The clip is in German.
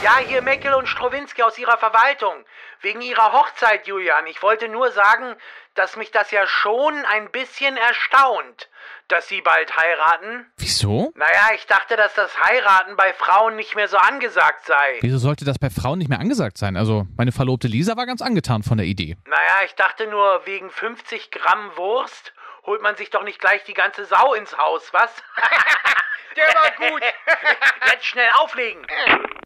Ja, hier Meckel und Strowinski aus Ihrer Verwaltung. Wegen Ihrer Hochzeit, Julian. Ich wollte nur sagen, dass mich das ja schon ein bisschen erstaunt, dass Sie bald heiraten. Wieso? Naja, ich dachte, dass das Heiraten bei Frauen nicht mehr so angesagt sei. Wieso sollte das bei Frauen nicht mehr angesagt sein? Also, meine Verlobte Lisa war ganz angetan von der Idee. Naja, ich dachte nur, wegen 50 Gramm Wurst holt man sich doch nicht gleich die ganze Sau ins Haus, was? Der war gut. Jetzt schnell auflegen.